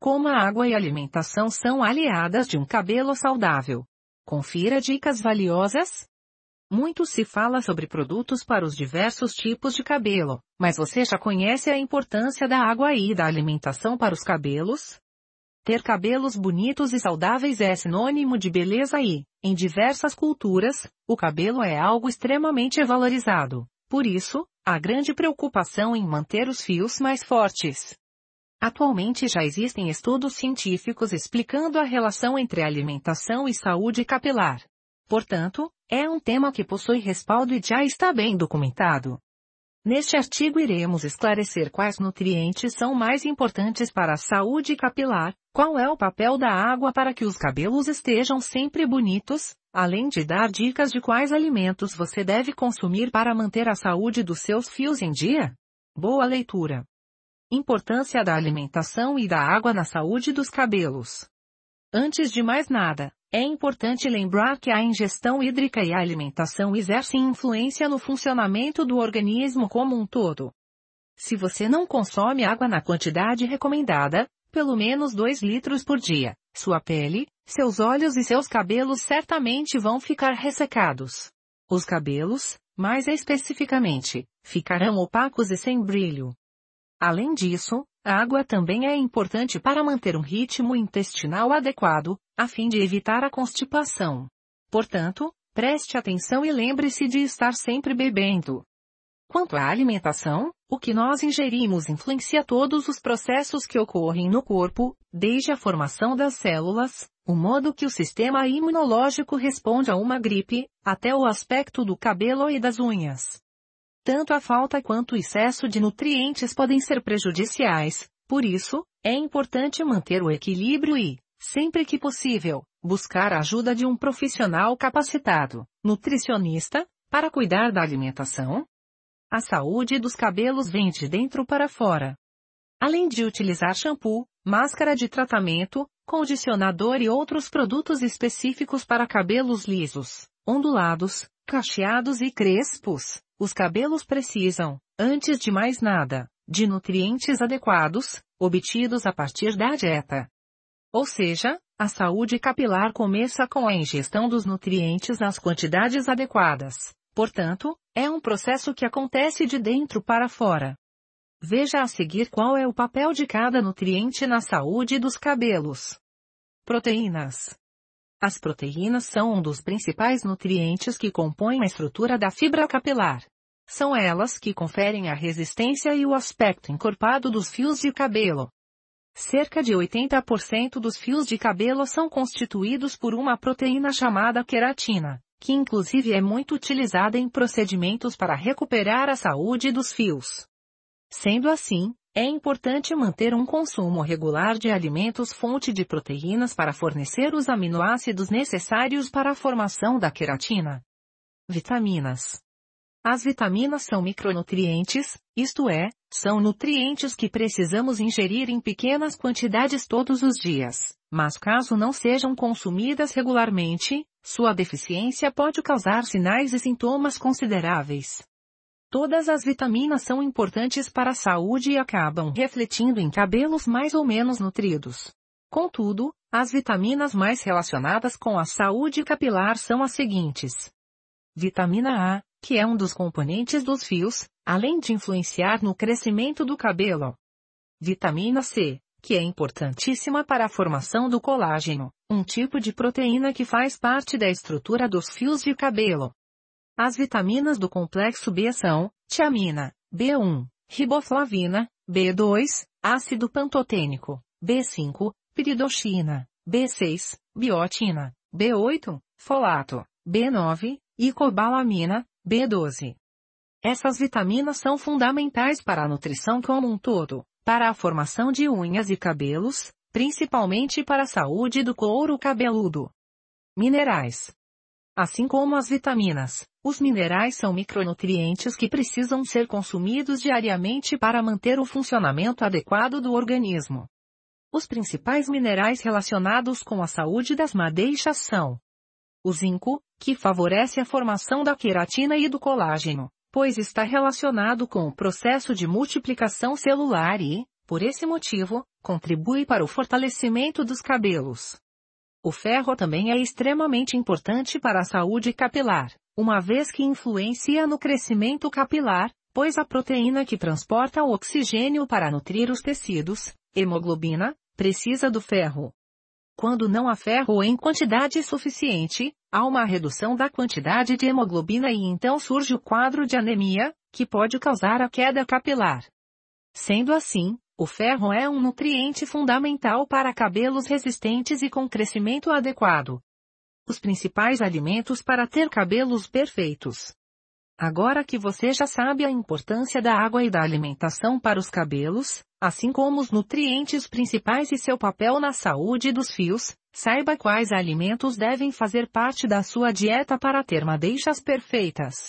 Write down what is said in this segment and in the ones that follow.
Como a água e a alimentação são aliadas de um cabelo saudável. Confira dicas valiosas. Muito se fala sobre produtos para os diversos tipos de cabelo, mas você já conhece a importância da água e da alimentação para os cabelos? Ter cabelos bonitos e saudáveis é sinônimo de beleza e, em diversas culturas, o cabelo é algo extremamente valorizado. Por isso, há grande preocupação em manter os fios mais fortes. Atualmente já existem estudos científicos explicando a relação entre alimentação e saúde capilar. Portanto, é um tema que possui respaldo e já está bem documentado. Neste artigo iremos esclarecer quais nutrientes são mais importantes para a saúde capilar, qual é o papel da água para que os cabelos estejam sempre bonitos, além de dar dicas de quais alimentos você deve consumir para manter a saúde dos seus fios em dia. Boa leitura! Importância da alimentação e da água na saúde dos cabelos. Antes de mais nada, é importante lembrar que a ingestão hídrica e a alimentação exercem influência no funcionamento do organismo como um todo. Se você não consome água na quantidade recomendada, pelo menos 2 litros por dia, sua pele, seus olhos e seus cabelos certamente vão ficar ressecados. Os cabelos, mais especificamente, ficarão opacos e sem brilho. Além disso, a água também é importante para manter um ritmo intestinal adequado, a fim de evitar a constipação. Portanto, preste atenção e lembre-se de estar sempre bebendo. Quanto à alimentação, o que nós ingerimos influencia todos os processos que ocorrem no corpo, desde a formação das células, o modo que o sistema imunológico responde a uma gripe, até o aspecto do cabelo e das unhas. Tanto a falta quanto o excesso de nutrientes podem ser prejudiciais, por isso, é importante manter o equilíbrio e, sempre que possível, buscar a ajuda de um profissional capacitado, nutricionista, para cuidar da alimentação. A saúde dos cabelos vem de dentro para fora. Além de utilizar shampoo, máscara de tratamento, condicionador e outros produtos específicos para cabelos lisos, ondulados, cacheados e crespos, os cabelos precisam, antes de mais nada, de nutrientes adequados, obtidos a partir da dieta. Ou seja, a saúde capilar começa com a ingestão dos nutrientes nas quantidades adequadas. Portanto, é um processo que acontece de dentro para fora. Veja a seguir qual é o papel de cada nutriente na saúde dos cabelos. Proteínas. As proteínas são um dos principais nutrientes que compõem a estrutura da fibra capilar. São elas que conferem a resistência e o aspecto encorpado dos fios de cabelo. Cerca de 80% dos fios de cabelo são constituídos por uma proteína chamada queratina, que inclusive é muito utilizada em procedimentos para recuperar a saúde dos fios. Sendo assim, é importante manter um consumo regular de alimentos fonte de proteínas para fornecer os aminoácidos necessários para a formação da queratina. Vitaminas. As vitaminas são micronutrientes, isto é, são nutrientes que precisamos ingerir em pequenas quantidades todos os dias, mas caso não sejam consumidas regularmente, sua deficiência pode causar sinais e sintomas consideráveis. Todas as vitaminas são importantes para a saúde e acabam refletindo em cabelos mais ou menos nutridos. Contudo, as vitaminas mais relacionadas com a saúde capilar são as seguintes. Vitamina A, que é um dos componentes dos fios, além de influenciar no crescimento do cabelo. Vitamina C, que é importantíssima para a formação do colágeno, um tipo de proteína que faz parte da estrutura dos fios de cabelo. As vitaminas do complexo B são tiamina, B1, riboflavina, B2, ácido pantotênico, B5, piridoxina, B6, biotina, B8, folato, B9, e cobalamina, B12. Essas vitaminas são fundamentais para a nutrição como um todo, para a formação de unhas e cabelos, principalmente para a saúde do couro cabeludo. Minerais. Assim como as vitaminas, os minerais são micronutrientes que precisam ser consumidos diariamente para manter o funcionamento adequado do organismo. Os principais minerais relacionados com a saúde das madeixas são o zinco, que favorece a formação da queratina e do colágeno, pois está relacionado com o processo de multiplicação celular e, Por esse motivo, contribui para o fortalecimento dos cabelos. O ferro também é extremamente importante para a saúde capilar, uma vez que influencia no crescimento capilar, pois a proteína que transporta o oxigênio para nutrir os tecidos, hemoglobina, precisa do ferro. Quando não há ferro em quantidade suficiente, há uma redução da quantidade de hemoglobina e então surge o quadro de anemia, que pode causar a queda capilar. Sendo assim, o ferro é um nutriente fundamental para cabelos resistentes e com crescimento adequado. Os principais alimentos para ter cabelos perfeitos. Agora que você já sabe a importância da água e da alimentação para os cabelos, assim como os nutrientes principais e seu papel na saúde dos fios, saiba quais alimentos devem fazer parte da sua dieta para ter madeixas perfeitas.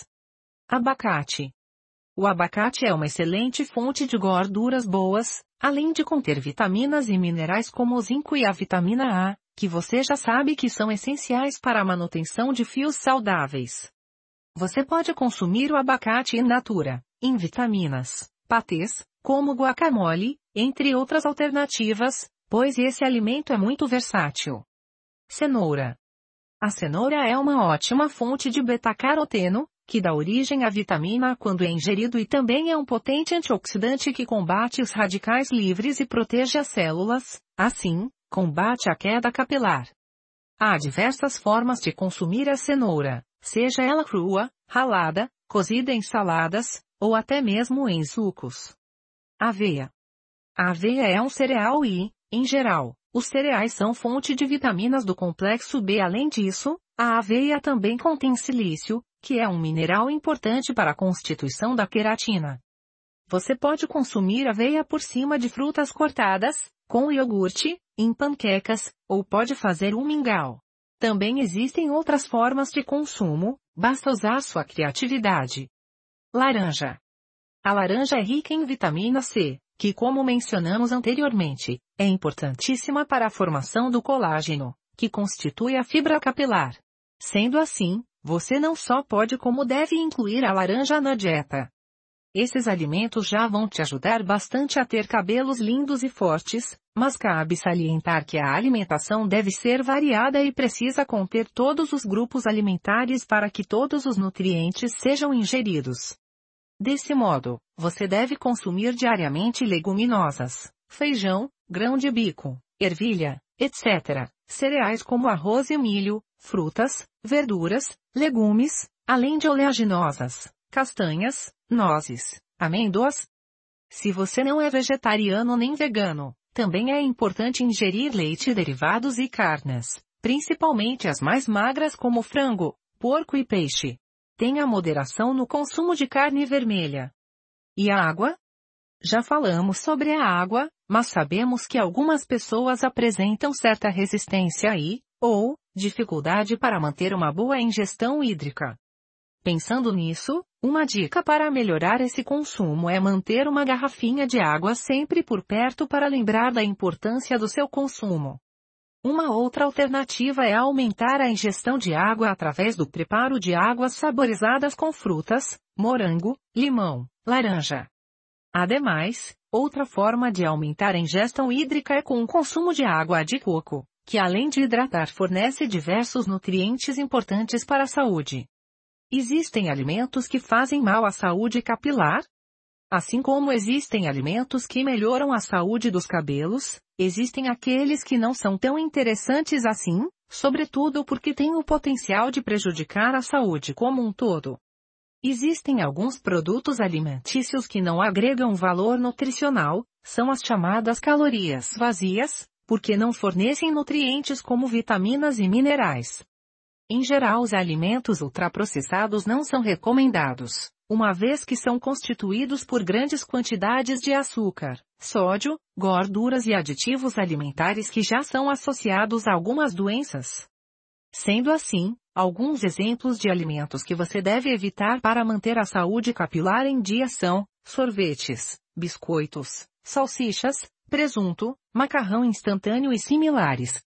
Abacate. O abacate é uma excelente fonte de gorduras boas, além de conter vitaminas e minerais como o zinco e a vitamina A, que você já sabe que são essenciais para a manutenção de fios saudáveis. Você pode consumir o abacate in natura, em vitaminas, patês, como guacamole, entre outras alternativas, pois esse alimento é muito versátil. Cenoura. A cenoura é uma ótima fonte de beta-caroteno, que dá origem à vitamina A quando é ingerido e também é um potente antioxidante que combate os radicais livres e protege as células, assim, combate a queda capilar. Há diversas formas de consumir a cenoura, seja ela crua, ralada, cozida em saladas, ou até mesmo em sucos. Aveia. A aveia é um cereal e, em geral, os cereais são fonte de vitaminas do complexo B. Além disso, a aveia também contém silício, que é um mineral importante para a constituição da queratina. Você pode consumir aveia por cima de frutas cortadas, com iogurte, em panquecas, ou pode fazer um mingau. Também existem outras formas de consumo, basta usar sua criatividade. Laranja. A laranja é rica em vitamina C, que, como mencionamos anteriormente, é importantíssima para a formação do colágeno, que constitui a fibra capilar. Sendo assim, você não só pode como deve incluir a laranja na dieta. Esses alimentos já vão te ajudar bastante a ter cabelos lindos e fortes, mas cabe salientar que a alimentação deve ser variada e precisa conter todos os grupos alimentares para que todos os nutrientes sejam ingeridos. Desse modo, você deve consumir diariamente leguminosas, feijão, grão de bico, ervilha, etc., cereais como arroz e milho, frutas, verduras, legumes, além de oleaginosas, castanhas, nozes, amêndoas. Se você não é vegetariano nem vegano, também é importante ingerir leite, derivados e carnes, principalmente as mais magras como frango, porco e peixe. Tenha moderação no consumo de carne vermelha. E a água? Já falamos sobre a água, mas sabemos que algumas pessoas apresentam certa resistência ou dificuldade para manter uma boa ingestão hídrica. Pensando nisso, uma dica para melhorar esse consumo é manter uma garrafinha de água sempre por perto para lembrar da importância do seu consumo. Uma outra alternativa é aumentar a ingestão de água através do preparo de águas saborizadas com frutas, morango, limão, laranja. Ademais, outra forma de aumentar a ingestão hídrica é com o consumo de água de coco, que além de hidratar fornece diversos nutrientes importantes para a saúde. Existem alimentos que fazem mal à saúde capilar? Assim como existem alimentos que melhoram a saúde dos cabelos, existem aqueles que não são tão interessantes assim, sobretudo porque têm o potencial de prejudicar a saúde como um todo. Existem alguns produtos alimentícios que não agregam valor nutricional, são as chamadas calorias vazias, porque não fornecem nutrientes como vitaminas e minerais. Em geral, os alimentos ultraprocessados não são recomendados, uma vez que são constituídos por grandes quantidades de açúcar, sódio, gorduras e aditivos alimentares que já são associados a algumas doenças. Sendo assim, alguns exemplos de alimentos que você deve evitar para manter a saúde capilar em dia são sorvetes, biscoitos, salsichas, presunto, macarrão instantâneo e similares.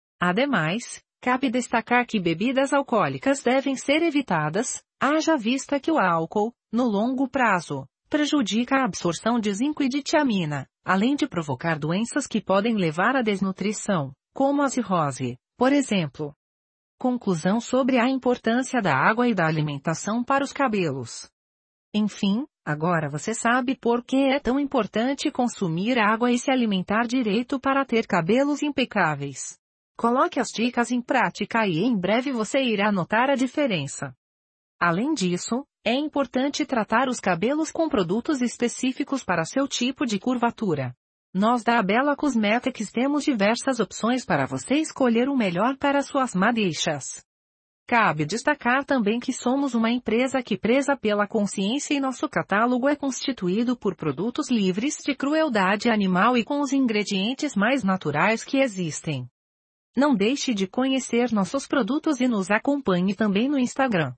Ademais, cabe destacar que bebidas alcoólicas devem ser evitadas, haja vista que o álcool, no longo prazo, prejudica a absorção de zinco e de tiamina, além de provocar doenças que podem levar à desnutrição, como a cirrose, por exemplo. Conclusão sobre a importância da água e da alimentação para os cabelos. Enfim, agora você sabe por que é tão importante consumir água e se alimentar direito para ter cabelos impecáveis. Coloque as dicas em prática e em breve você irá notar a diferença. Além disso, é importante tratar os cabelos com produtos específicos para seu tipo de curvatura. Nós da Bela Cosmetics temos diversas opções para você escolher o melhor para suas madeixas. Cabe destacar também que somos uma empresa que preza pela consciência e nosso catálogo é constituído por produtos livres de crueldade animal e com os ingredientes mais naturais que existem. Não deixe de conhecer nossos produtos e nos acompanhe também no Instagram.